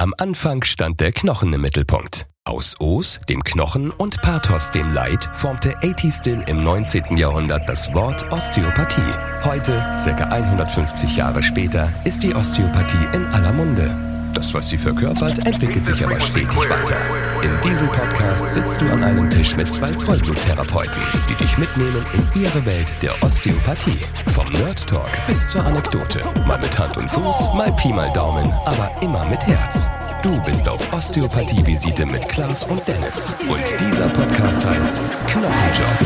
Am Anfang stand der Knochen im Mittelpunkt. Aus Os, dem Knochen, und Pathos, dem Leid, formte A.T. Still im 19. Jahrhundert das Wort Osteopathie. Heute, ca. 150 Jahre später, ist die Osteopathie in aller Munde. Das, was sie verkörpert, entwickelt sich aber stetig weiter. In diesem Podcast sitzt du an einem Tisch mit zwei Vollbluttherapeuten, die dich mitnehmen in ihre Welt der Osteopathie. Vom Nerd Talk bis zur Anekdote. Mal mit Hand und Fuß, mal Pi mal Daumen, aber immer mit Herz. Du bist auf Osteopathie-Visite mit Klaas und Dennis. Und dieser Podcast heißt Knochenjob.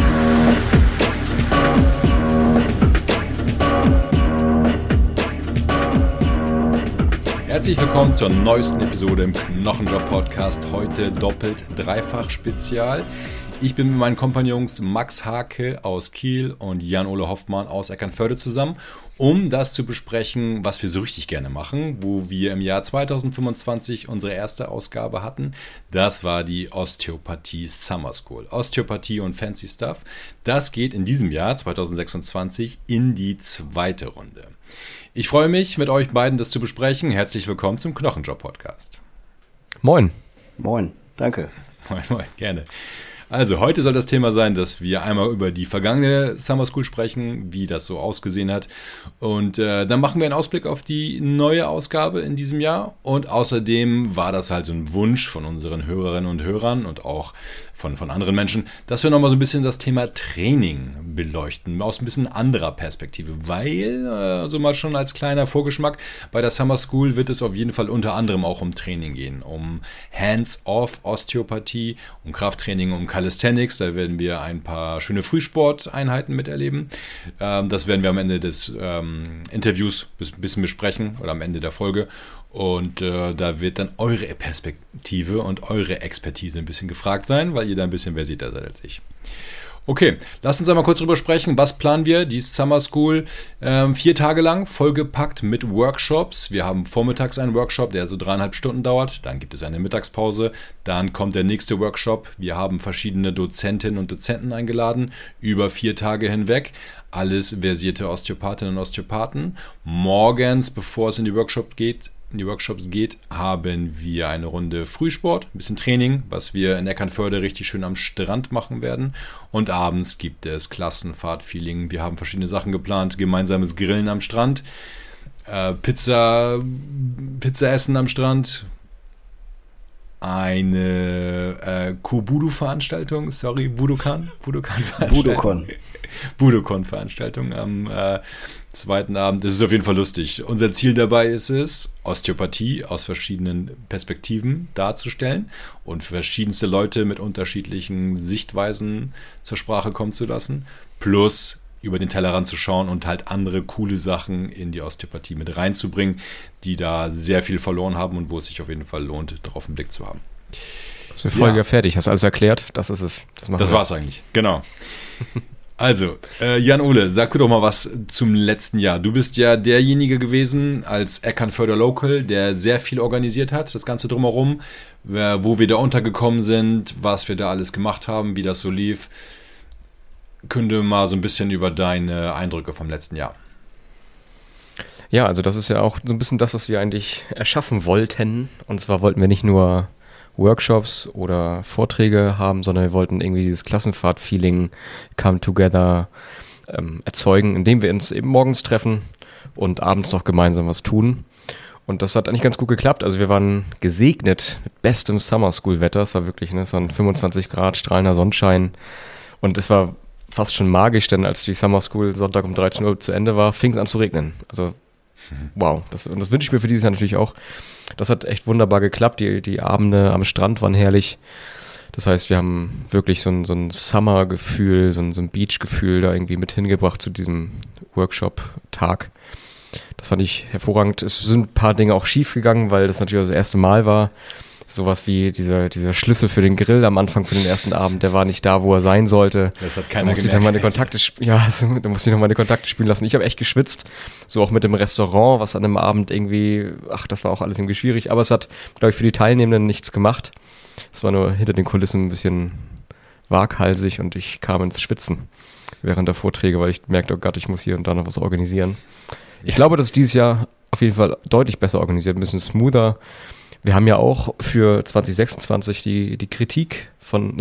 Herzlich willkommen zur neuesten Episode im Knochenjob-Podcast. Heute doppelt dreifach Spezial. Ich bin mit meinen Kompagnons Max Hake aus Kiel und Jan-Ole Hoffmann aus Eckernförde zusammen, um das zu besprechen, was wir so richtig gerne machen, wo wir im Jahr 2025 unsere erste Ausgabe hatten. Das war die Osteopathie Summer School. Osteopathie und Fancy Stuff. Das geht in diesem Jahr 2026 in die zweite Runde. Ich freue mich, mit euch beiden das zu besprechen. Herzlich willkommen zum Knochenjob-Podcast. Moin. Moin, danke. Moin, gerne. Also, heute soll das Thema sein, dass wir einmal über die vergangene Summer School sprechen, wie das so ausgesehen hat. Und dann machen wir einen Ausblick auf die neue Ausgabe in diesem Jahr. Und außerdem war das halt so ein Wunsch von unseren Hörerinnen und Hörern und auch von anderen Menschen, dass wir nochmal so ein bisschen das Thema Training beleuchten, aus ein bisschen anderer Perspektive. Weil, also mal schon als kleiner Vorgeschmack, bei der Summer School wird es auf jeden Fall unter anderem auch um Training gehen. Um Hands-off-Osteopathie, um Krafttraining, um Calisthenics, da werden wir ein paar schöne Frühsporteinheiten miterleben. Das werden wir am Ende des Interviews ein bisschen besprechen oder am Ende der Folge. Und da wird dann eure Perspektive und eure Expertise ein bisschen gefragt sein, weil ihr da ein bisschen versierter seid als ich. Okay, lasst uns einmal kurz drüber sprechen. Was planen wir? Die Summer School 4 Tage lang, vollgepackt mit Workshops. Wir haben vormittags einen Workshop, der so 3,5 Stunden dauert. Dann gibt es eine Mittagspause. Dann kommt der nächste Workshop. Wir haben verschiedene Dozentinnen und Dozenten eingeladen, über 4 Tage hinweg. Alles versierte Osteopathinnen und Osteopathen. Morgens, bevor es in die Workshops geht, haben wir eine Runde Frühsport, ein bisschen Training, was wir in Eckernförde richtig schön am Strand machen werden. Und abends gibt es Klassenfahrt-Feeling. Wir haben verschiedene Sachen geplant, gemeinsames Grillen am Strand, Pizza essen am Strand, eine Budokan-Veranstaltung. Budokon-Veranstaltung am zweiten Abend. Das ist auf jeden Fall lustig. Unser Ziel dabei ist es, Osteopathie aus verschiedenen Perspektiven darzustellen und verschiedenste Leute mit unterschiedlichen Sichtweisen zur Sprache kommen zu lassen, plus über den Tellerrand zu schauen und halt andere coole Sachen in die Osteopathie mit reinzubringen, die da sehr viel verloren haben und wo es sich auf jeden Fall lohnt, darauf einen Blick zu haben. Ist die Folge ja fertig. Hast du alles erklärt? Das ist es. Das war's eigentlich. Genau. Also, Jan-Ole, sag du doch mal was zum letzten Jahr. Du bist ja derjenige gewesen als Eckernförder Local, der sehr viel organisiert hat, das Ganze drumherum, wo wir da untergekommen sind, was wir da alles gemacht haben, wie das so lief. Künde mal so ein bisschen über deine Eindrücke vom letzten Jahr. Ja, also das ist ja auch so ein bisschen das, was wir eigentlich erschaffen wollten. Und zwar wollten wir nicht nur Workshops oder Vorträge haben, sondern wir wollten irgendwie dieses Klassenfahrt-Feeling, Come Together erzeugen, indem wir uns eben morgens treffen und abends noch gemeinsam was tun. Und das hat eigentlich ganz gut geklappt. Also wir waren gesegnet mit bestem Summer School Wetter. Es war wirklich, es waren 25 Grad, strahlender Sonnenschein. Und es war fast schon magisch, denn als die Summer School Sonntag um 13 Uhr zu Ende war, fing es an zu regnen. Also wow, das wünsche ich mir für dieses Jahr natürlich auch. Das hat echt wunderbar geklappt. Die Abende am Strand waren herrlich. Das heißt, wir haben wirklich so ein Summer-Gefühl, so ein Beach-Gefühl da irgendwie mit hingebracht zu diesem Workshop-Tag. Das fand ich hervorragend. Es sind ein paar Dinge auch schief gegangen, weil das natürlich das erste Mal war. Sowas wie dieser Schlüssel für den Grill am Anfang für den ersten Abend, der war nicht da, wo er sein sollte. Das hat keiner gemerkt. Da musste ich noch meine Kontakte spielen lassen. Ich habe echt geschwitzt, so auch mit dem Restaurant, was an dem Abend irgendwie, das war auch alles irgendwie schwierig. Aber es hat, glaube ich, für die Teilnehmenden nichts gemacht. Es war nur hinter den Kulissen ein bisschen waghalsig und ich kam ins Schwitzen während der Vorträge, weil ich merkte, oh Gott, ich muss hier und da noch was organisieren. Ich glaube, dass dieses Jahr auf jeden Fall deutlich besser organisiert, ein bisschen smoother, Wir haben ja auch für 2026 die Kritik von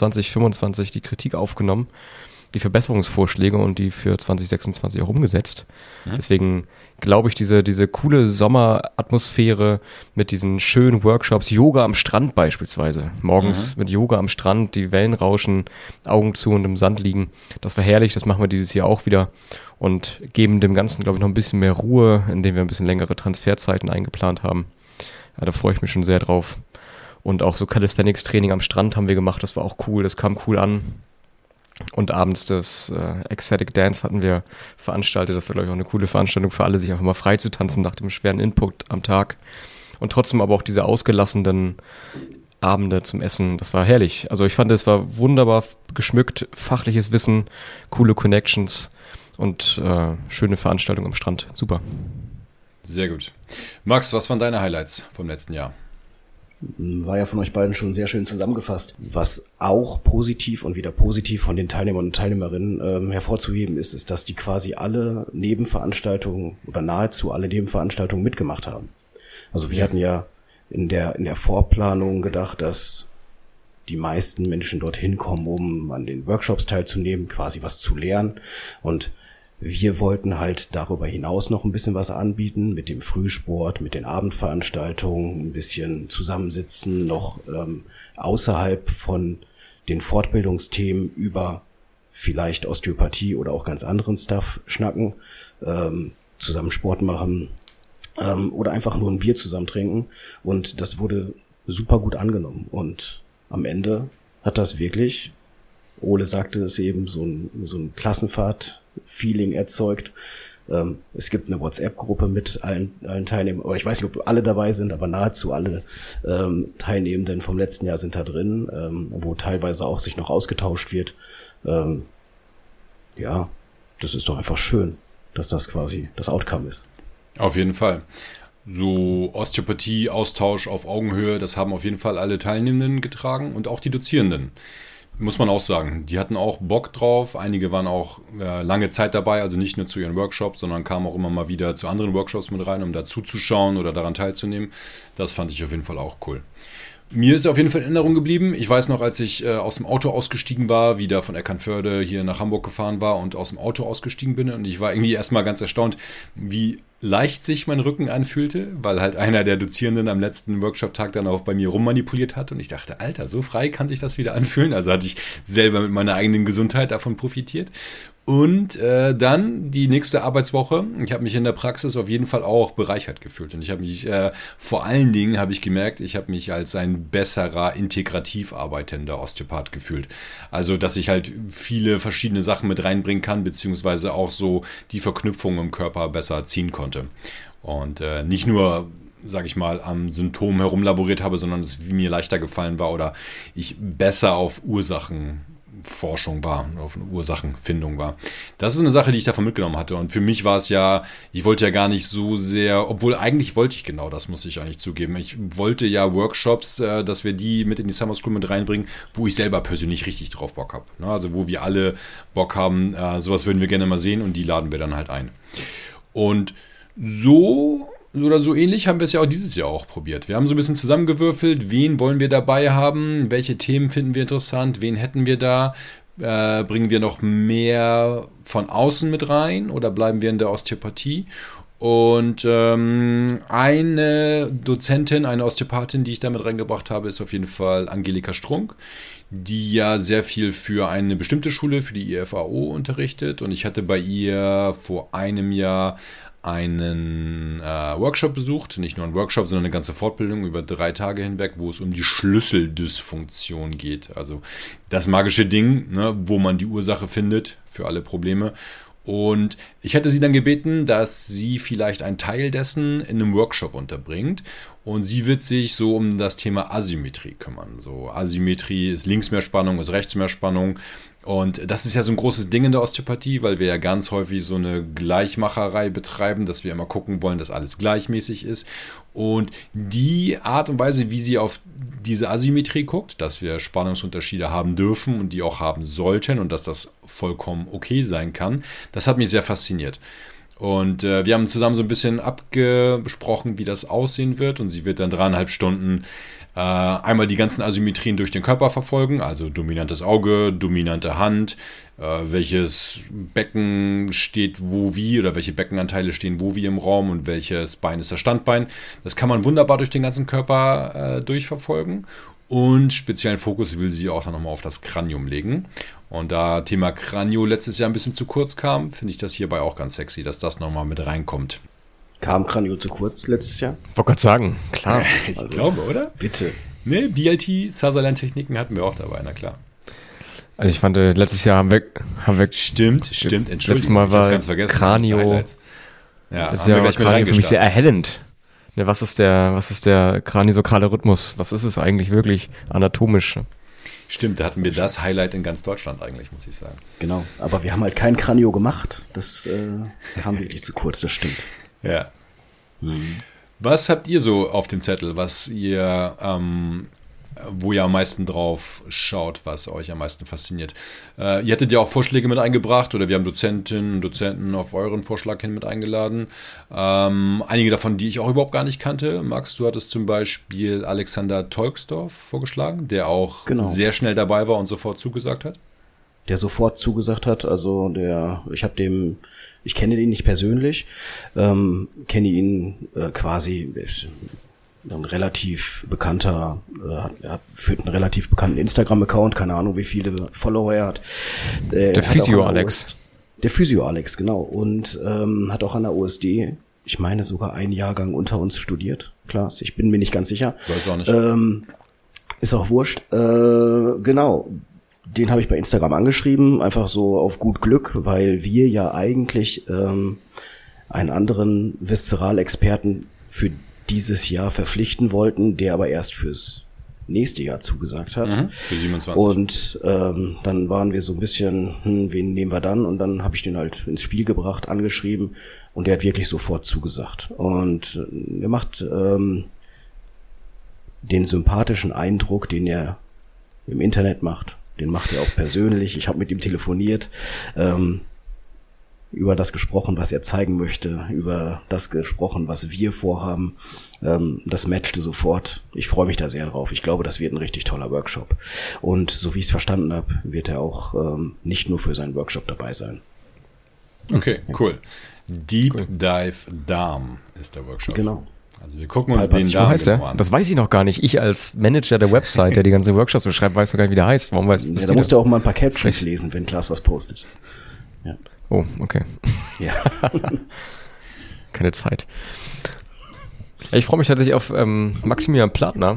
2025 die Kritik aufgenommen, die Verbesserungsvorschläge und die für 2026 auch umgesetzt. Deswegen glaube ich, diese coole Sommeratmosphäre mit diesen schönen Workshops, Yoga am Strand beispielsweise, morgens mit Yoga am Strand, die Wellen rauschen, Augen zu und im Sand liegen, das war herrlich, das machen wir dieses Jahr auch wieder und geben dem Ganzen, glaube ich, noch ein bisschen mehr Ruhe, indem wir ein bisschen längere Transferzeiten eingeplant haben. Ja, da freue ich mich schon sehr drauf. Und auch so Calisthenics-Training am Strand haben wir gemacht, das war auch cool, das kam cool an. Und abends das Ecstatic Dance hatten wir veranstaltet. Das war, glaube ich, auch eine coole Veranstaltung für alle, sich einfach mal frei zu tanzen nach dem schweren Input am Tag. Und trotzdem aber auch diese ausgelassenen Abende zum Essen, das war herrlich. Also ich fand, es war wunderbar geschmückt, fachliches Wissen, coole Connections und schöne Veranstaltung am Strand. Super. Sehr gut. Max, was waren deine Highlights vom letzten Jahr? War ja von euch beiden schon sehr schön zusammengefasst. Was auch positiv und wieder positiv von den Teilnehmern und Teilnehmerinnen hervorzuheben ist, dass die quasi alle Nebenveranstaltungen oder nahezu alle Nebenveranstaltungen mitgemacht haben. Also wir hatten ja in der Vorplanung gedacht, dass die meisten Menschen dorthin kommen, um an den Workshops teilzunehmen, quasi was zu lernen. Und wir wollten halt darüber hinaus noch ein bisschen was anbieten mit dem Frühsport, mit den Abendveranstaltungen, ein bisschen zusammensitzen, noch außerhalb von den Fortbildungsthemen über vielleicht Osteopathie oder auch ganz anderen Stuff schnacken, zusammen Sport machen oder einfach nur ein Bier zusammen trinken. Und das wurde super gut angenommen. Und am Ende hat das wirklich, Ole sagte es eben, so ein Klassenfahrt-Feeling erzeugt. Es gibt eine WhatsApp-Gruppe mit allen Teilnehmern, aber ich weiß nicht, ob alle dabei sind, aber nahezu alle Teilnehmenden vom letzten Jahr sind da drin, wo teilweise auch sich noch ausgetauscht wird. Ja, das ist doch einfach schön, dass das quasi das Outcome ist. Auf jeden Fall. So Osteopathie, Austausch auf Augenhöhe, das haben auf jeden Fall alle Teilnehmenden getragen und auch die Dozierenden. Muss man auch sagen, die hatten auch Bock drauf. Einige waren auch lange Zeit dabei, also nicht nur zu ihren Workshops, sondern kamen auch immer mal wieder zu anderen Workshops mit rein, um da zuzuschauen oder daran teilzunehmen. Das fand ich auf jeden Fall auch cool. Mir ist auf jeden Fall in Erinnerung geblieben. Ich weiß noch, als ich aus dem Auto ausgestiegen war, wieder von Eckernförde hier nach Hamburg gefahren war und aus dem Auto ausgestiegen bin. Und ich war irgendwie erstmal ganz erstaunt, wie leicht sich mein Rücken anfühlte, weil halt einer der Dozierenden am letzten Workshop-Tag dann auch bei mir rummanipuliert hat. Und ich dachte, Alter, so frei kann sich das wieder anfühlen. Also hatte ich selber mit meiner eigenen Gesundheit davon profitiert. Und dann die nächste Arbeitswoche. Ich habe mich in der Praxis auf jeden Fall auch bereichert gefühlt. Und ich habe mich, vor allen Dingen habe ich gemerkt, ich habe mich als ein besserer, integrativ arbeitender Osteopath gefühlt. Also, dass ich halt viele verschiedene Sachen mit reinbringen kann, beziehungsweise auch so die Verknüpfung im Körper besser ziehen konnte. Und nicht nur, sage ich mal, am Symptom herumlaboriert habe, sondern es mir leichter gefallen war oder ich besser auf Ursachenforschung war, auf eine Ursachenfindung war. Das ist eine Sache, die ich davon mitgenommen hatte. Und für mich war es ja, ich wollte ja gar nicht so sehr, obwohl eigentlich wollte ich genau das, muss ich eigentlich zugeben. Ich wollte ja Workshops, dass wir die mit in die Summer School mit reinbringen, wo ich selber persönlich richtig drauf Bock habe. Also wo wir alle Bock haben, sowas würden wir gerne mal sehen und die laden wir dann halt ein. Und so oder so ähnlich haben wir es ja auch dieses Jahr auch probiert. Wir haben so ein bisschen zusammengewürfelt, wen wollen wir dabei haben, welche Themen finden wir interessant, wen hätten wir da, bringen wir noch mehr von außen mit rein oder bleiben wir in der Osteopathie? Und eine Dozentin, eine Osteopathin, die ich damit reingebracht habe, ist auf jeden Fall Angelika Strunk, die ja sehr viel für eine bestimmte Schule, für die IFAO unterrichtet. Und ich hatte bei ihr vor einem Jahr einen Workshop besucht, nicht nur einen Workshop, sondern eine ganze Fortbildung über 3 Tage hinweg, wo es um die Schlüsseldysfunktion geht. Also das magische Ding, ne, wo man die Ursache findet für alle Probleme. Und ich hätte sie dann gebeten, dass sie vielleicht einen Teil dessen in einem Workshop unterbringt. Und sie wird sich so um das Thema Asymmetrie kümmern. So Asymmetrie ist Linksmehrspannung, ist Rechtsmehrspannung. Und das ist ja so ein großes Ding in der Osteopathie, weil wir ja ganz häufig so eine Gleichmacherei betreiben, dass wir immer gucken wollen, dass alles gleichmäßig ist. Und die Art und Weise, wie sie auf diese Asymmetrie guckt, dass wir Spannungsunterschiede haben dürfen und die auch haben sollten und dass das vollkommen okay sein kann, das hat mich sehr fasziniert. Und wir haben zusammen so ein bisschen abgesprochen, wie das aussehen wird. Und sie wird dann 3,5 Stunden einmal die ganzen Asymmetrien durch den Körper verfolgen, also dominantes Auge, dominante Hand, welches Becken steht wo wie oder welche Beckenanteile stehen wo wie im Raum und welches Bein ist das Standbein. Das kann man wunderbar durch den ganzen Körper durchverfolgen. Und speziellen Fokus will sie auch dann nochmal auf das Kranium legen. Und da Thema Kranio letztes Jahr ein bisschen zu kurz kam, finde ich das hierbei auch ganz sexy, dass das nochmal mit reinkommt. Kam Kranio zu kurz letztes Jahr? Wollte gerade sagen, klar. Ich glaube, oder? Bitte. Ne, BLT, Sutherland-Techniken hatten wir auch dabei, na klar. Also ich fand, letztes Jahr haben wir Stimmt, Entschuldigung. Letztes Mal war Kranio, ja, letztes Jahr war Kranio für mich sehr erhellend. Ne, was ist der kraniosokrale Rhythmus? Was ist es eigentlich wirklich anatomisch? Stimmt, da hatten wir das Highlight in ganz Deutschland eigentlich, muss ich sagen. Genau, aber wir haben halt kein Kranio gemacht. Das kam wirklich zu kurz, das stimmt. Ja. Was habt ihr so auf dem Zettel, was ihr, wo ihr am meisten drauf schaut, was euch am meisten fasziniert? Ihr hattet ja auch Vorschläge mit eingebracht oder wir haben Dozentinnen und Dozenten auf euren Vorschlag hin mit eingeladen. Einige davon, die ich auch überhaupt gar nicht kannte. Max, du hattest zum Beispiel Alexander Tolksdorf vorgeschlagen, der auch sehr schnell dabei war und sofort zugesagt hat. Der sofort zugesagt hat, also ich kenne ihn nicht persönlich, kenne ihn quasi, ein relativ bekannter, führt einen relativ bekannten Instagram-Account, keine Ahnung, wie viele Follower er hat. Der Physio Alex. Der Physio Alex, genau. Und hat auch an der OSD, ich meine sogar einen Jahrgang unter uns studiert. Klar, ich bin mir nicht ganz sicher. Weiß auch nicht. Ist auch wurscht. Genau. Den habe ich bei Instagram angeschrieben, einfach so auf gut Glück, weil wir ja eigentlich einen anderen Viszeralexperten für dieses Jahr verpflichten wollten, der aber erst fürs nächste Jahr zugesagt hat. Für 27. Und dann waren wir so ein bisschen, wen nehmen wir dann? Und dann habe ich den halt ins Spiel gebracht, angeschrieben und der hat wirklich sofort zugesagt. Und er macht den sympathischen Eindruck, den er im Internet macht. Den macht er auch persönlich. Ich habe mit ihm telefoniert, über das gesprochen, was er zeigen möchte, über das gesprochen, was wir vorhaben. Das matchte sofort. Ich freue mich da sehr drauf. Ich glaube, das wird ein richtig toller Workshop. Und so wie ich es verstanden habe, wird er auch nicht nur für seinen Workshop dabei sein. Okay, cool. Deep Dive Darm ist der Workshop. Genau. Also wir gucken uns den Darm genau an. Das weiß ich noch gar nicht. Ich als Manager der Website, der die ganzen Workshops beschreibt, weiß noch gar nicht, wie der heißt. Warum weiß ich das? Da musst du auch mal ein paar Captions lesen, wenn Klaas was postet. Ja. Oh, okay. Ja. Keine Zeit. Ich freue mich tatsächlich auf Maximilian Plattner.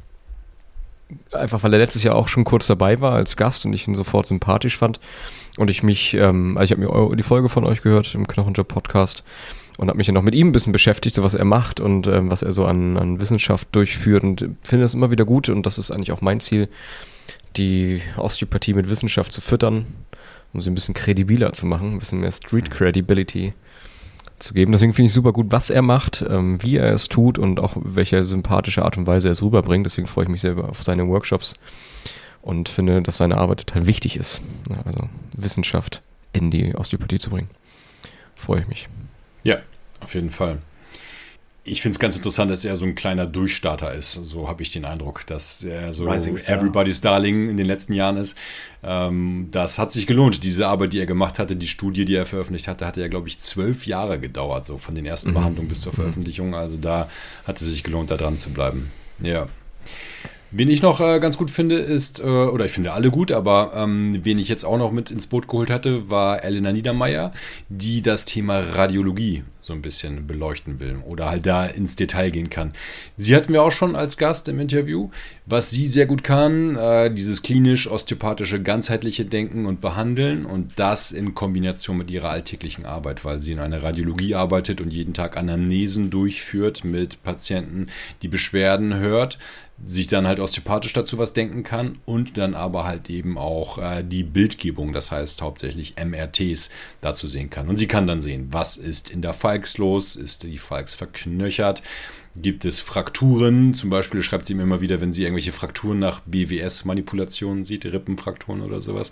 Einfach, weil er letztes Jahr auch schon kurz dabei war als Gast und ich ihn sofort sympathisch fand. Und ich mich, also ich habe mir die Folge von euch gehört im Knochenjob Podcast und habe mich ja noch mit ihm ein bisschen beschäftigt, so was er macht und was er so an Wissenschaft durchführt und finde das immer wieder gut und das ist eigentlich auch mein Ziel, die Osteopathie mit Wissenschaft zu füttern, um sie ein bisschen kredibiler zu machen, ein bisschen mehr Street Credibility zu geben. Deswegen finde ich super gut, was er macht, wie er es tut und auch welche sympathische Art und Weise er es rüberbringt. Deswegen freue ich mich sehr auf seine Workshops und finde, dass seine Arbeit total wichtig ist. Also Wissenschaft in die Osteopathie zu bringen. Freue ich mich. Ja, auf jeden Fall. Ich finde es ganz interessant, dass er so ein kleiner Durchstarter ist. So habe ich den Eindruck, dass er so Everybody's Darling in den letzten Jahren ist. Das hat sich gelohnt. Diese Arbeit, die er gemacht hatte, die Studie, die er veröffentlicht hatte, hatte ja, glaube ich, 12 Jahre gedauert, so von den ersten Behandlungen bis zur Veröffentlichung. Also da hat es sich gelohnt, da dran zu bleiben. Ja. Wen ich noch ganz gut finde, ist, oder ich finde alle gut, aber wen ich jetzt auch noch mit ins Boot geholt hatte, war Elena Niedermeyer, die das Thema Radiologie so ein bisschen beleuchten will oder halt da ins Detail gehen kann. Sie hatten wir auch schon als Gast im Interview. Was sie sehr gut kann, dieses klinisch-osteopathische, ganzheitliche Denken und Behandeln und das in Kombination mit ihrer alltäglichen Arbeit, weil sie in einer Radiologie arbeitet und jeden Tag Anamnesen durchführt mit Patienten, die Beschwerden hört, sich dann halt osteopathisch dazu was denken kann und dann aber halt eben auch die Bildgebung, das heißt hauptsächlich MRTs, dazu sehen kann. Und sie kann dann sehen, was ist in der Falx los, ist die Falx verknöchert, Gibt es Frakturen, zum Beispiel schreibt sie mir immer wieder, wenn sie irgendwelche Frakturen nach BWS-Manipulationen sieht, Rippenfrakturen oder sowas.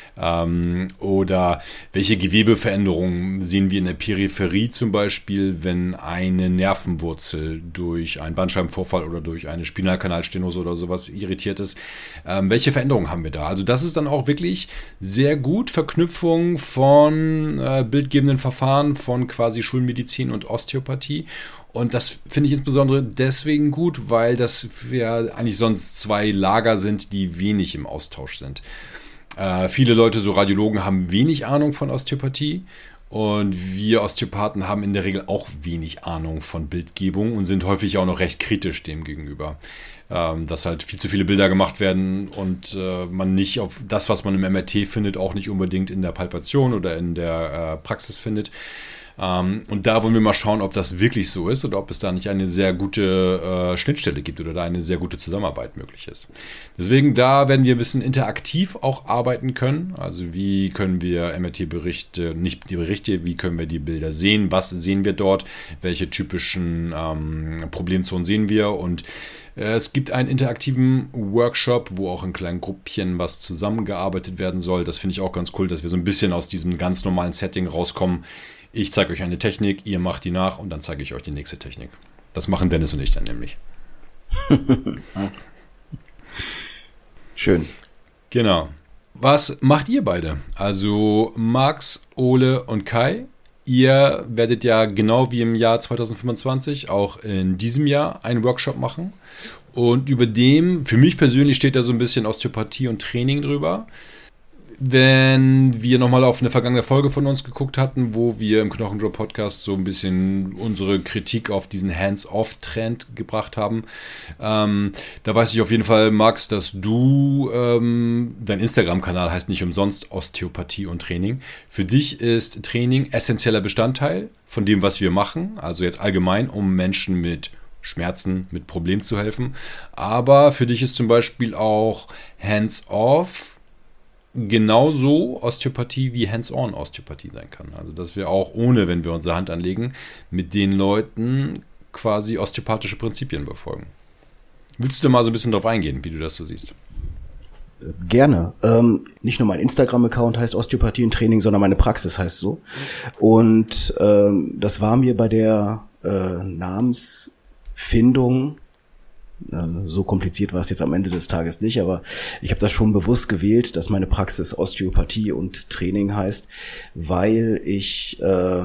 Oder welche Gewebeveränderungen sehen wir in der Peripherie zum Beispiel, wenn eine Nervenwurzel durch einen Bandscheibenvorfall oder durch eine Spinalkanalstenose oder sowas irritiert ist. Welche Veränderungen haben wir da? Also das ist dann auch wirklich sehr gut Verknüpfung von bildgebenden Verfahren, von quasi Schulmedizin und Osteopathie. Und das finde ich insbesondere deswegen gut, weil das ja eigentlich sonst zwei Lager sind, die wenig im Austausch sind. Viele Leute, so Radiologen, haben wenig Ahnung von Osteopathie und wir Osteopathen haben in der Regel auch wenig Ahnung von Bildgebung und sind häufig auch noch recht kritisch dem gegenüber. Dass halt viel zu viele Bilder gemacht werden und man nicht auf das, was man im MRT findet, auch nicht unbedingt in der Palpation oder in der Praxis findet. Und da wollen wir mal schauen, ob das wirklich so ist oder ob es da nicht eine sehr gute Schnittstelle gibt oder da eine sehr gute Zusammenarbeit möglich ist. Deswegen, da werden wir ein bisschen interaktiv auch arbeiten können. Also wie können wir MRT-Berichte, nicht die Berichte, wie können wir die Bilder sehen, was sehen wir dort, welche typischen Problemzonen sehen wir und es gibt einen interaktiven Workshop, wo auch in kleinen Gruppchen was zusammengearbeitet werden soll. Das finde ich auch ganz cool, dass wir so ein bisschen aus diesem ganz normalen Setting rauskommen. Ich zeige euch eine Technik, ihr macht die nach und dann zeige ich euch die nächste Technik. Das machen Dennis und ich dann nämlich. Schön. Genau. Was macht ihr beide? Also Max, Ole und Kai. Ihr werdet ja genau wie im Jahr 2025 auch in diesem Jahr einen Workshop machen. Und über dem, für mich persönlich steht da so ein bisschen Osteopathie und Training drüber. Wenn wir nochmal auf eine vergangene Folge von uns geguckt hatten, wo wir im Knochenjob-Podcast so ein bisschen unsere Kritik auf diesen Hands-off-Trend gebracht haben, da weiß ich auf jeden Fall, Max, dass du, dein Instagram-Kanal heißt nicht umsonst Osteopathie und Training. Für dich ist Training essentieller Bestandteil von dem, was wir machen, also jetzt allgemein, um Menschen mit Schmerzen, mit Problemen zu helfen. Aber für dich ist zum Beispiel auch Hands-off genauso Osteopathie wie Hands-on Osteopathie sein kann. Also dass wir auch ohne, wenn wir unsere Hand anlegen, mit den Leuten quasi osteopathische Prinzipien befolgen. Willst du mal so ein bisschen drauf eingehen, wie du das so siehst? Gerne. Nicht nur mein Instagram-Account heißt Osteopathie und Training, sondern meine Praxis heißt so. Und das war mir bei der Namensfindung, so kompliziert war es jetzt am Ende des Tages nicht, aber ich habe das schon bewusst gewählt, dass meine Praxis Osteopathie und Training heißt, weil ich,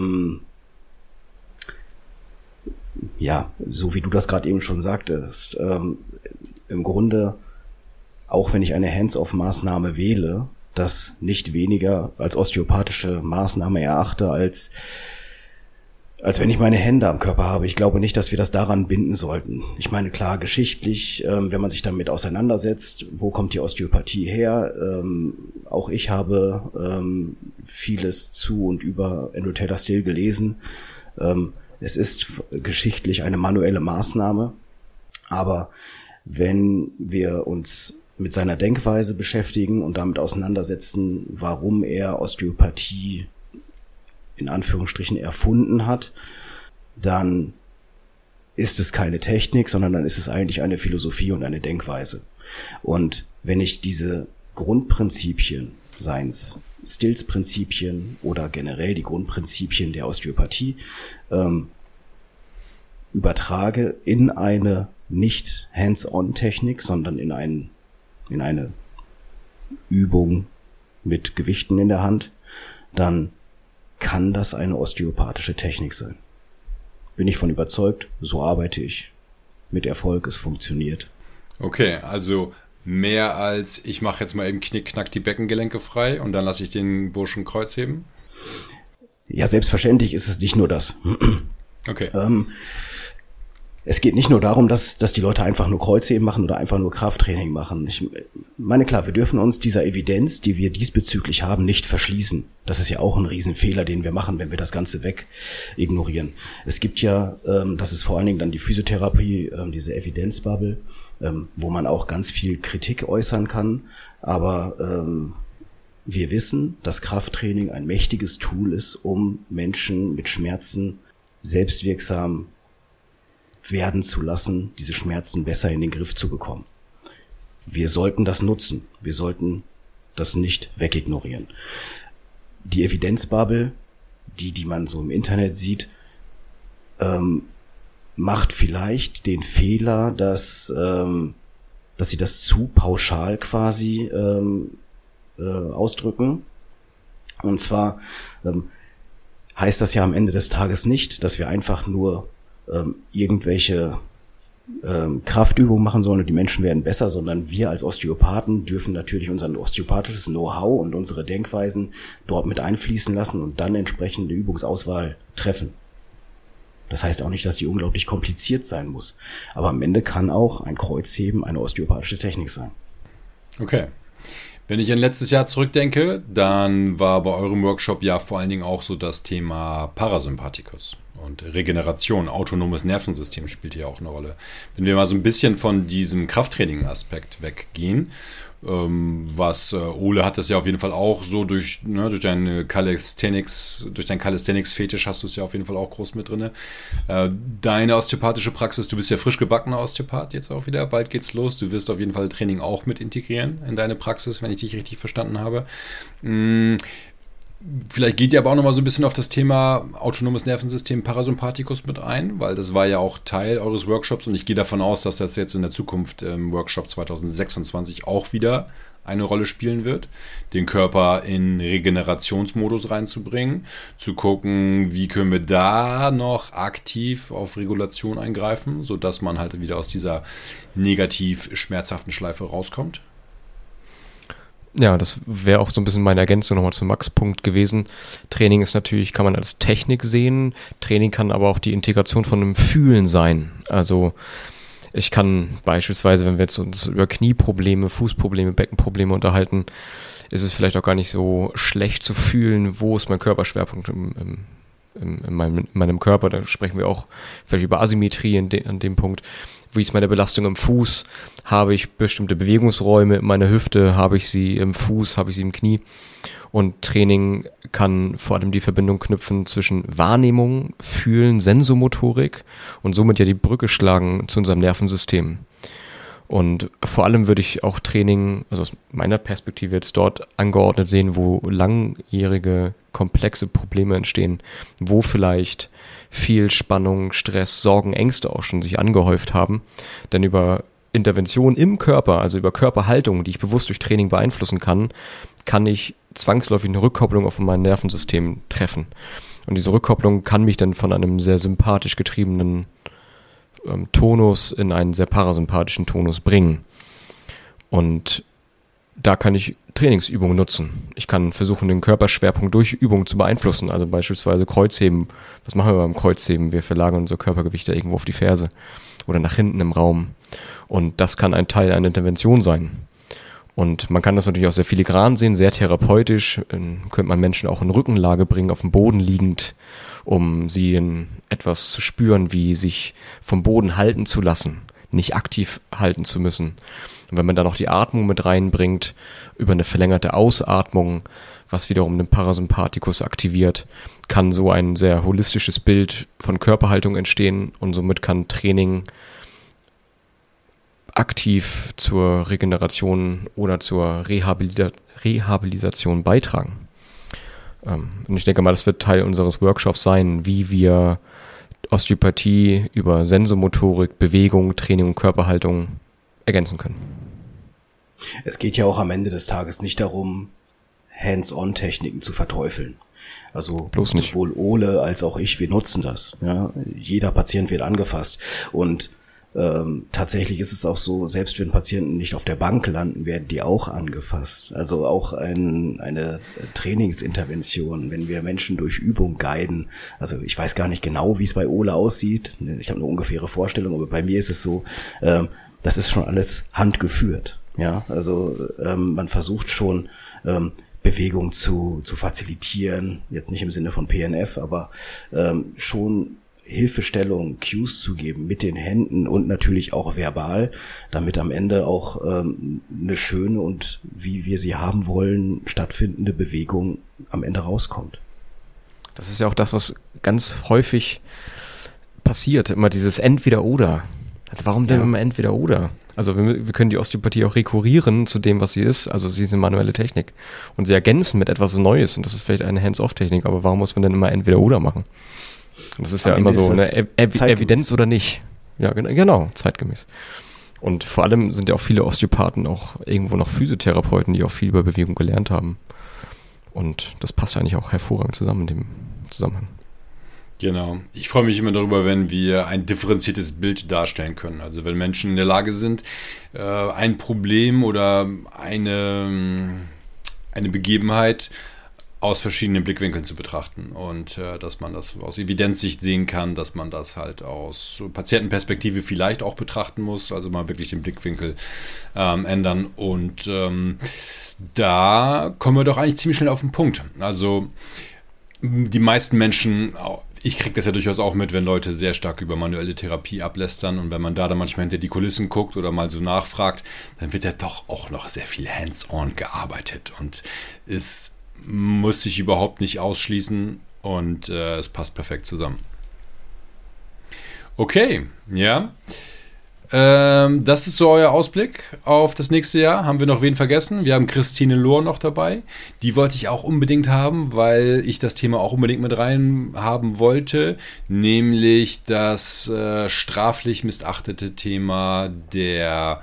ja, so wie du das gerade eben schon sagtest, im Grunde, auch wenn ich eine Hands-off-Maßnahme wähle, das nicht weniger als osteopathische Maßnahme erachte, als wenn ich meine Hände am Körper habe. Ich glaube nicht, dass wir das daran binden sollten. Ich meine, klar, geschichtlich, wenn man sich damit auseinandersetzt, wo kommt die Osteopathie her? Auch ich habe vieles zu und über Andrew Taylor Still gelesen. Es ist geschichtlich eine manuelle Maßnahme, aber wenn wir uns mit seiner Denkweise beschäftigen und damit auseinandersetzen, warum er Osteopathie in Anführungsstrichen erfunden hat, dann ist es keine Technik, sondern dann ist es eigentlich eine Philosophie und eine Denkweise. Und wenn ich diese Grundprinzipien, seien es Stills-Prinzipien oder generell die Grundprinzipien der Osteopathie, übertrage in eine nicht Hands-on-Technik, sondern in eine Übung mit Gewichten in der Hand, dann kann das eine osteopathische Technik sein. Bin ich von überzeugt, so arbeite ich. Mit Erfolg, es funktioniert. Okay, also mehr als ich mache jetzt mal eben knick-knack die Beckengelenke frei und dann lasse ich den Burschen Kreuz heben? Ja, selbstverständlich ist es nicht nur das. Okay. Es geht nicht nur darum, dass die Leute einfach nur Kreuzheben machen oder einfach nur Krafttraining machen. Ich meine, klar, wir dürfen uns dieser Evidenz, die wir diesbezüglich haben, nicht verschließen. Das ist ja auch ein Riesenfehler, den wir machen, wenn wir das Ganze weg ignorieren. Es gibt ja, das ist vor allen Dingen dann die Physiotherapie, diese Evidenzbubble, wo man auch ganz viel Kritik äußern kann. Aber wir wissen, dass Krafttraining ein mächtiges Tool ist, um Menschen mit Schmerzen selbstwirksam werden zu lassen, diese Schmerzen besser in den Griff zu bekommen. Wir sollten das nutzen. Wir sollten das nicht wegignorieren. Die Evidenzbubble, die man so im Internet sieht, macht vielleicht den Fehler, dass sie das zu pauschal quasi ausdrücken. Und zwar heißt das ja am Ende des Tages nicht, dass wir einfach nur irgendwelche Kraftübungen machen sollen und die Menschen werden besser, sondern wir als Osteopathen dürfen natürlich unser osteopathisches Know-how und unsere Denkweisen dort mit einfließen lassen und dann entsprechende Übungsauswahl treffen. Das heißt auch nicht, dass die unglaublich kompliziert sein muss. Aber am Ende kann auch ein Kreuzheben eine osteopathische Technik sein. Okay. Wenn ich an letztes Jahr zurückdenke, dann war bei eurem Workshop ja vor allen Dingen auch so das Thema Parasympathikus und Regeneration, autonomes Nervensystem spielt hier auch eine Rolle. Wenn wir mal so ein bisschen von diesem Krafttraining-Aspekt weggehen, was Ole hat das ja auf jeden Fall auch so durch deinen Calisthenics-Fetisch hast du es ja auf jeden Fall auch groß mit drin. Deine osteopathische Praxis, du bist ja frisch gebackener Osteopath jetzt auch wieder, bald geht's los. Du wirst auf jeden Fall Training auch mit integrieren in deine Praxis, wenn ich dich richtig verstanden habe. Vielleicht geht ihr aber auch nochmal so ein bisschen auf das Thema autonomes Nervensystem Parasympathikus mit ein, weil das war ja auch Teil eures Workshops und ich gehe davon aus, dass das jetzt in der Zukunft im Workshop 2026 auch wieder eine Rolle spielen wird, den Körper in Regenerationsmodus reinzubringen, zu gucken, wie können wir da noch aktiv auf Regulation eingreifen, sodass man halt wieder aus dieser negativ schmerzhaften Schleife rauskommt. Ja, das wäre auch so ein bisschen meine Ergänzung nochmal zum Max-Punkt gewesen. Training ist natürlich, kann man als Technik sehen. Training kann aber auch die Integration von einem Fühlen sein. Also ich kann beispielsweise, wenn wir jetzt uns über Knieprobleme, Fußprobleme, Beckenprobleme unterhalten, ist es vielleicht auch gar nicht so schlecht zu fühlen, wo ist mein Körperschwerpunkt in meinem Körper. Da sprechen wir auch vielleicht über Asymmetrie an dem Punkt. Wie ist meine Belastung im Fuß? Habe ich bestimmte Bewegungsräume in meiner Hüfte? Habe ich sie im Fuß? Habe ich sie im Knie? Und Training kann vor allem die Verbindung knüpfen zwischen Wahrnehmung, Fühlen, Sensomotorik und somit ja die Brücke schlagen zu unserem Nervensystem. Und vor allem würde ich auch Training, also aus meiner Perspektive jetzt dort angeordnet sehen, wo langjährige, komplexe Probleme entstehen, wo vielleicht viel Spannung, Stress, Sorgen, Ängste auch schon sich angehäuft haben. Denn über Intervention im Körper, also über Körperhaltung, die ich bewusst durch Training beeinflussen kann, kann ich zwangsläufig eine Rückkopplung auf mein Nervensystem treffen. Und diese Rückkopplung kann mich dann von einem sehr sympathisch getriebenen Tonus in einen sehr parasympathischen Tonus bringen. Und da kann ich Trainingsübungen nutzen. Ich kann versuchen, den Körperschwerpunkt durch Übungen zu beeinflussen. Also beispielsweise Kreuzheben. Was machen wir beim Kreuzheben? Wir verlagern unser Körpergewicht irgendwo auf die Ferse oder nach hinten im Raum. Und das kann ein Teil einer Intervention sein. Und man kann das natürlich auch sehr filigran sehen, sehr therapeutisch. Könnte man Menschen auch in Rückenlage bringen, auf dem Boden liegend, um sie in etwas zu spüren, wie sich vom Boden halten zu lassen, nicht aktiv halten zu müssen. Und wenn man dann noch die Atmung mit reinbringt, über eine verlängerte Ausatmung, was wiederum den Parasympathikus aktiviert, kann so ein sehr holistisches Bild von Körperhaltung entstehen und somit kann Training aktiv zur Regeneration oder zur Rehabilitation beitragen. Und ich denke mal, das wird Teil unseres Workshops sein, wie wir Osteopathie über Sensomotorik, Bewegung, Training und Körperhaltung ergänzen können. Es geht ja auch am Ende des Tages nicht darum, Hands-on-Techniken zu verteufeln. Also sowohl Ole als auch ich, wir nutzen das. Ja? Jeder Patient wird angefasst. Und tatsächlich ist es auch so, selbst wenn Patienten nicht auf der Bank landen, werden die auch angefasst. Also auch eine Trainingsintervention, wenn wir Menschen durch Übung guiden. Also ich weiß gar nicht genau, wie es bei Ole aussieht. Ich habe eine ungefähre Vorstellung, aber bei mir ist es so, das ist schon alles handgeführt. Ja, also man versucht schon Bewegung zu facilitieren, jetzt nicht im Sinne von PNF, aber schon Hilfestellung, Cues zu geben mit den Händen und natürlich auch verbal, damit am Ende auch eine schöne und wie wir sie haben wollen, stattfindende Bewegung am Ende rauskommt. Das ist ja auch das, was ganz häufig passiert. Immer dieses Entweder-Oder. Also warum denn immer Entweder-Oder? Also wir können die Osteopathie auch rekurrieren zu dem, was sie ist. Also sie ist eine manuelle Technik. Und sie ergänzen mit etwas Neues. Und das ist vielleicht eine Hands-off-Technik. Aber warum muss man denn immer Entweder-Oder machen? Und das ist ja immer so eine Evidenz oder nicht. Ja, genau, zeitgemäß. Und vor allem sind ja auch viele Osteopathen auch irgendwo noch Physiotherapeuten, die auch viel über Bewegung gelernt haben. Und das passt eigentlich auch hervorragend zusammen in dem Zusammenhang. Genau. Ich freue mich immer darüber, wenn wir ein differenziertes Bild darstellen können. Also wenn Menschen in der Lage sind, ein Problem oder eine Begebenheit aus verschiedenen Blickwinkeln zu betrachten und dass man das aus Evidenzsicht sehen kann, dass man das halt aus Patientenperspektive vielleicht auch betrachten muss, also mal wirklich den Blickwinkel ändern und da kommen wir doch eigentlich ziemlich schnell auf den Punkt. Also die meisten Menschen, ich kriege das ja durchaus auch mit, wenn Leute sehr stark über manuelle Therapie ablästern und wenn man da dann manchmal hinter die Kulissen guckt oder mal so nachfragt, dann wird ja doch auch noch sehr viel hands-on gearbeitet und es muss sich überhaupt nicht ausschließen und es passt perfekt zusammen. Okay, ja. Das ist so euer Ausblick auf das nächste Jahr. Haben wir noch wen vergessen? Wir haben Christine Lohr noch dabei. Die wollte ich auch unbedingt haben, weil ich das Thema auch unbedingt mit rein haben wollte. Nämlich das straflich missachtete Thema der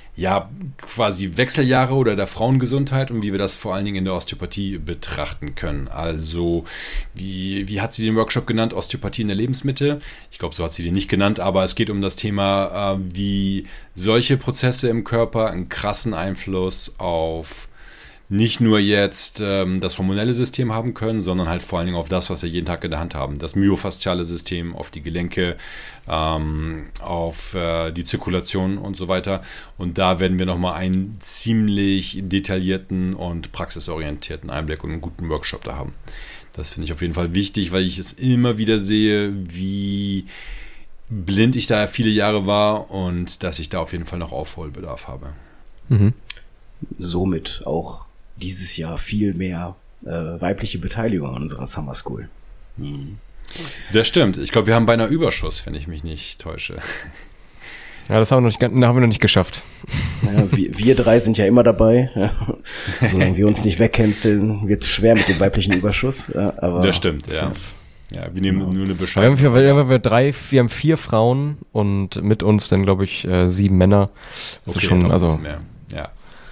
quasi Wechseljahre oder der Frauengesundheit und wie wir das vor allen Dingen in der Osteopathie betrachten können. Also, wie hat sie den Workshop genannt? Osteopathie in der Lebensmitte. Ich glaube, so hat sie den nicht genannt, aber es geht um das Thema, wie solche Prozesse im Körper einen krassen Einfluss auf nicht nur jetzt das hormonelle System haben können, sondern halt vor allen Dingen auf das, was wir jeden Tag in der Hand haben. Das myofasziale System, auf die Gelenke, auf die Zirkulation und so weiter. Und da werden wir nochmal einen ziemlich detaillierten und praxisorientierten Einblick und einen guten Workshop da haben. Das finde ich auf jeden Fall wichtig, weil ich es immer wieder sehe, wie blind ich da viele Jahre war und dass ich da auf jeden Fall noch Aufholbedarf habe. Mhm. Somit auch dieses Jahr viel mehr weibliche Beteiligung an unserer Summer School. Mhm. Das stimmt. Ich glaube, wir haben beinahe Überschuss, wenn ich mich nicht täusche. Ja, das haben wir noch nicht geschafft. Ja, wir drei sind ja immer dabei. Ja. Solange wir uns nicht wegcanceln, wird es schwer mit dem weiblichen Überschuss. Ja, aber das stimmt, ja. Ja, wir nehmen nur eine Bescheidung. Wir haben 4 Frauen und mit uns dann, glaube ich, 7 Männer. Das ist schon, also mehr. Ja.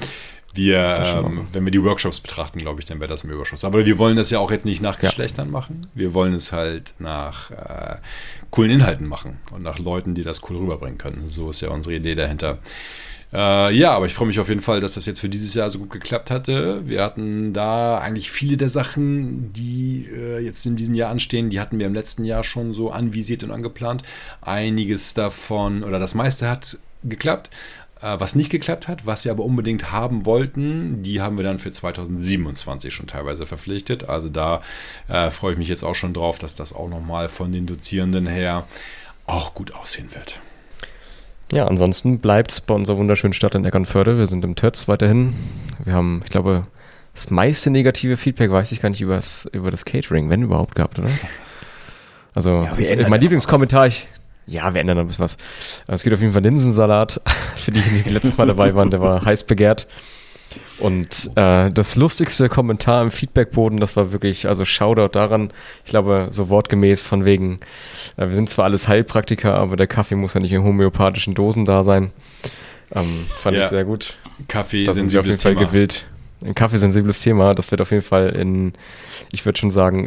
Wenn wir die Workshops betrachten, glaube ich, dann wäre das im Überschuss. Aber wir wollen das ja auch jetzt nicht nach Geschlechtern machen. Wir wollen es halt nach coolen Inhalten machen und nach Leuten, die das cool rüberbringen können. So ist ja unsere Idee dahinter. Aber ich freue mich auf jeden Fall, dass das jetzt für dieses Jahr so gut geklappt hatte. Wir hatten da eigentlich viele der Sachen, die jetzt in diesem Jahr anstehen, die hatten wir im letzten Jahr schon so anvisiert und angeplant. Einiges davon, oder das meiste hat geklappt. Was nicht geklappt hat, was wir aber unbedingt haben wollten, die haben wir dann für 2027 schon teilweise verpflichtet. Also da freue ich mich jetzt auch schon drauf, dass das auch nochmal von den Dozierenden her auch gut aussehen wird. Ja, ansonsten bleibt es bei unserer wunderschönen Stadt in Eckernförde. Wir sind im TÖZ weiterhin. Wir haben, ich glaube, das meiste negative Feedback, weiß ich gar nicht, über das Catering, wenn überhaupt, gehabt, oder? Also, mein Lieblingskommentar, wir ändern ein bisschen was. Es geht auf jeden Fall Linsensalat, für die letztes Mal dabei waren, der war heiß begehrt. Und das lustigste Kommentar im Feedbackboden, das war wirklich, also Shoutout daran, ich glaube, so wortgemäß von wegen, wir sind zwar alles Heilpraktiker, aber der Kaffee muss ja nicht in homöopathischen Dosen da sein. Fand ich sehr gut. Kaffee-sensibles Thema. Gewillt. Ein Kaffeesensibles Thema, das wird auf jeden Fall ich würde schon sagen,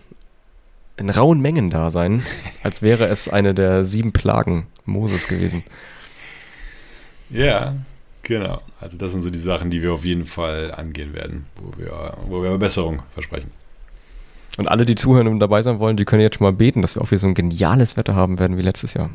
in rauen Mengen da sein, als wäre es eine der 7 Plagen Moses gewesen. Ja, genau. Also das sind so die Sachen, die wir auf jeden Fall angehen werden, wo wir Verbesserung versprechen. Und alle, die zuhören und dabei sein wollen, die können jetzt schon mal beten, dass wir auch wieder so ein geniales Wetter haben werden wie letztes Jahr.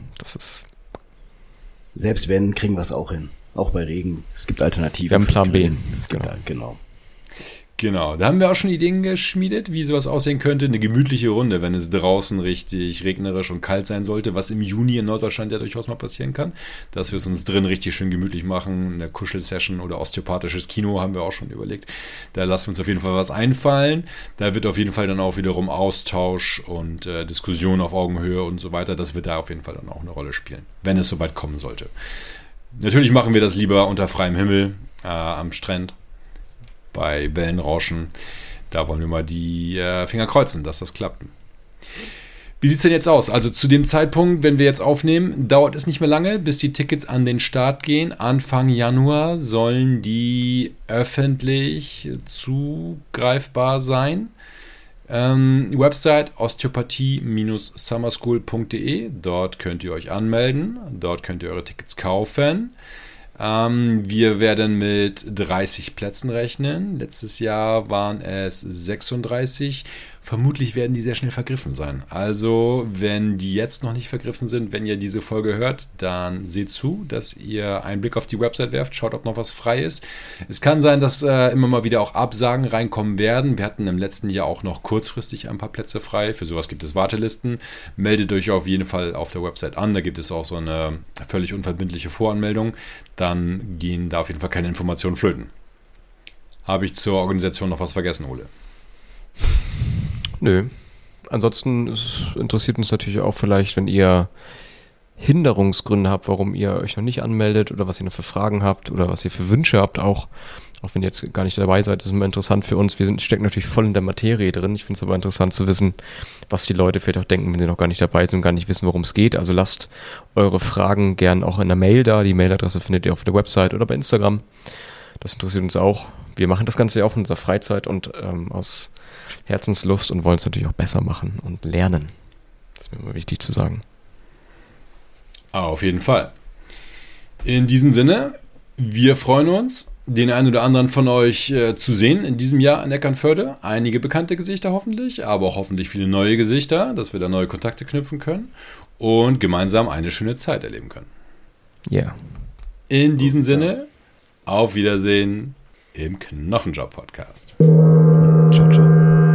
Selbst wenn, kriegen wir es auch hin. Auch bei Regen. Es gibt Alternativen. Wir haben Plan B. Genau. Genau, da haben wir auch schon Ideen geschmiedet, wie sowas aussehen könnte. Eine gemütliche Runde, wenn es draußen richtig regnerisch und kalt sein sollte, was im Juni in Norddeutschland ja durchaus mal passieren kann. Dass wir es uns drin richtig schön gemütlich machen. Eine Kuschelsession oder osteopathisches Kino haben wir auch schon überlegt. Da lassen wir uns auf jeden Fall was einfallen. Da wird auf jeden Fall dann auch wiederum Austausch und Diskussion auf Augenhöhe und so weiter. Das wird da auf jeden Fall dann auch eine Rolle spielen, wenn es soweit kommen sollte. Natürlich machen wir das lieber unter freiem Himmel am Strand. Bei Wellenrauschen, da wollen wir mal die Finger kreuzen, dass das klappt. Wie sieht es denn jetzt aus? Also zu dem Zeitpunkt, wenn wir jetzt aufnehmen, dauert es nicht mehr lange, bis die Tickets an den Start gehen. Anfang Januar sollen die öffentlich zugreifbar sein. Website osteopathie-summerschool.de. Dort könnt ihr euch anmelden. Dort könnt ihr eure Tickets kaufen. Wir werden mit 30 Plätzen rechnen. Letztes Jahr waren es 36. Vermutlich werden die sehr schnell vergriffen sein. Also, wenn die jetzt noch nicht vergriffen sind, wenn ihr diese Folge hört, dann seht zu, dass ihr einen Blick auf die Website werft, schaut, ob noch was frei ist. Es kann sein, dass immer mal wieder auch Absagen reinkommen werden. Wir hatten im letzten Jahr auch noch kurzfristig ein paar Plätze frei. Für sowas gibt es Wartelisten. Meldet euch auf jeden Fall auf der Website an. Da gibt es auch so eine völlig unverbindliche Voranmeldung. Dann gehen da auf jeden Fall keine Informationen flöten. Habe ich zur Organisation noch was vergessen, Ole? Nö. Ansonsten interessiert uns natürlich auch vielleicht, wenn ihr Hinderungsgründe habt, warum ihr euch noch nicht anmeldet oder was ihr noch für Fragen habt oder was ihr für Wünsche habt, auch wenn ihr jetzt gar nicht dabei seid, ist immer interessant für uns. Wir stecken natürlich voll in der Materie drin. Ich finde es aber interessant zu wissen, was die Leute vielleicht auch denken, wenn sie noch gar nicht dabei sind und gar nicht wissen, worum es geht. Also lasst eure Fragen gern auch in der Mail da. Die Mailadresse findet ihr auf der Website oder bei Instagram. Das interessiert uns auch. Wir machen das Ganze ja auch in unserer Freizeit und aus Herzenslust und wollen es natürlich auch besser machen und lernen. Das ist mir immer wichtig zu sagen. Auf jeden Fall. In diesem Sinne, wir freuen uns, den einen oder anderen von euch zu sehen in diesem Jahr in Eckernförde. Einige bekannte Gesichter hoffentlich, aber auch hoffentlich viele neue Gesichter, dass wir da neue Kontakte knüpfen können und gemeinsam eine schöne Zeit erleben können. Ja. Yeah. In diesem Sinne, auf Wiedersehen im Knochenjob-Podcast. Ciao, ciao.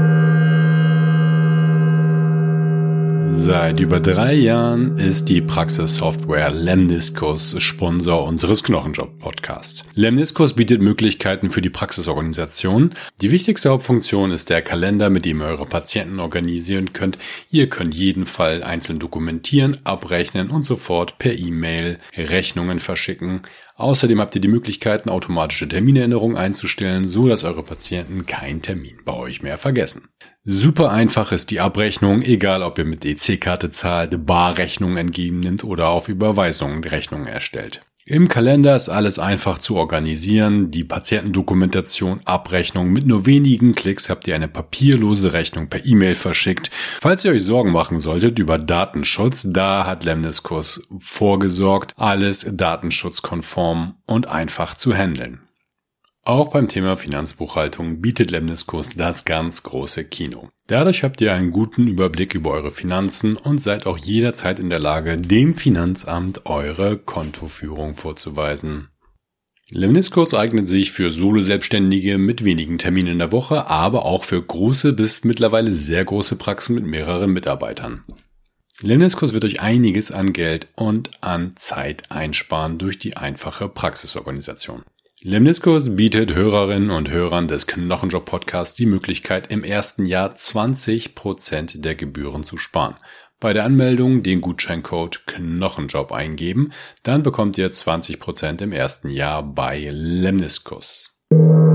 Seit über 3 Jahren ist die Praxissoftware Lemniskus Sponsor unseres Knochenjob-Podcasts. Lemniskus bietet Möglichkeiten für die Praxisorganisation. Die wichtigste Hauptfunktion ist der Kalender, mit dem ihr eure Patienten organisieren könnt. Ihr könnt jeden Fall einzeln dokumentieren, abrechnen und sofort per E-Mail Rechnungen verschicken. Außerdem habt ihr die Möglichkeiten, automatische Terminerinnerungen einzustellen, so dass eure Patienten keinen Termin bei euch mehr vergessen. Super einfach ist die Abrechnung, egal ob ihr mit EC-Karte zahlt, Barrechnungen entgegennimmt oder auf Überweisungen Rechnungen erstellt. Im Kalender ist alles einfach zu organisieren, die Patientendokumentation, Abrechnung. Mit nur wenigen Klicks habt ihr eine papierlose Rechnung per E-Mail verschickt. Falls ihr euch Sorgen machen solltet über Datenschutz, da hat Lemniskus vorgesorgt, alles datenschutzkonform und einfach zu handeln. Auch beim Thema Finanzbuchhaltung bietet Lemniskus das ganz große Kino. Dadurch habt ihr einen guten Überblick über eure Finanzen und seid auch jederzeit in der Lage, dem Finanzamt eure Kontoführung vorzuweisen. Lemniskus eignet sich für Solo-Selbstständige mit wenigen Terminen in der Woche, aber auch für große bis mittlerweile sehr große Praxen mit mehreren Mitarbeitern. Lemniskus wird euch einiges an Geld und an Zeit einsparen durch die einfache Praxisorganisation. Lemniskus bietet Hörerinnen und Hörern des Knochenjob-Podcasts die Möglichkeit, im ersten Jahr 20% der Gebühren zu sparen. Bei der Anmeldung den Gutscheincode Knochenjob eingeben, dann bekommt ihr 20% im ersten Jahr bei Lemniskus.